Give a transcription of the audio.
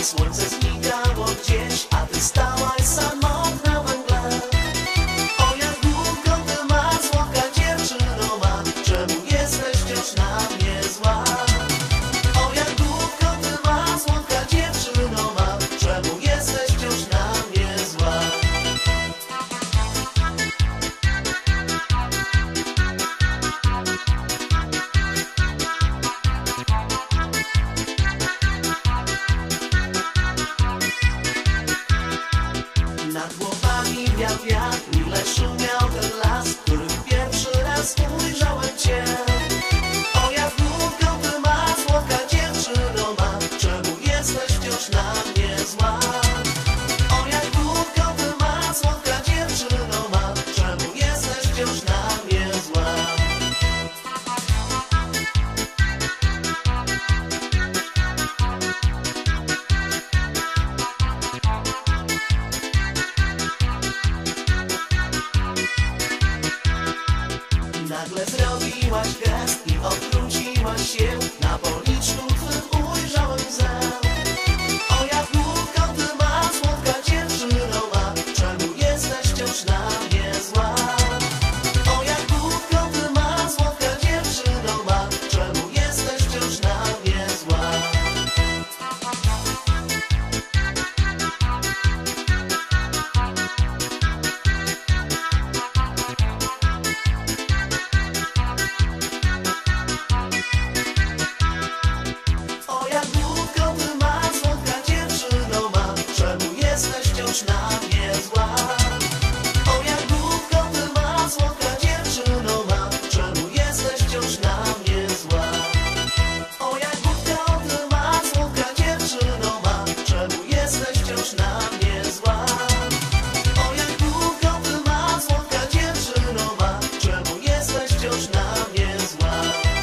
Słońce znikało gdzieś, a ty stałaś samotna we mgle. O, jak długo ty ma, słodka dziewczyno ma, czemu jesteś wciąż na mnie zła? O, jak długo ty ma, słodka dziewczyno ma, czemu jesteś wciąż na mnie zła? Nad głowami wiatr, ile szumiał ten las, w którym pierwszy raz ujrzałem cię. O, jak długo ty ma, słodka dziewczyno ma, czemu jesteś wciąż na mnie zła? O, jak długo ty ma, słodka dziewczyno ma, czemu jesteś wciąż na mnie zła? Nagle zrobiłaś gest i odwróciłaś się, na policzku twym ujrzałem łzę. O, jak długo ty ma, słodka dziewczyno ma, czemu jesteś wciąż na mnie zła? O, jak długo ty ma, słodka dziewczyno ma, czemu jesteś wciąż na mnie zła? O, jak długo ty ma, słodka dziewczyno ma, czemu jesteś wciąż na mnie zła? O, jak długo ty ma, słodka dziewczyno ma, czemu jesteś wciąż na mnie zła? O, jak długo ty ma, słodka dziewczyno ma, czemu jesteś wciąż na mnie zła? O, jak długo ty ma, słodka dziewczyno ma, czemu jesteś wciąż na mnie zła?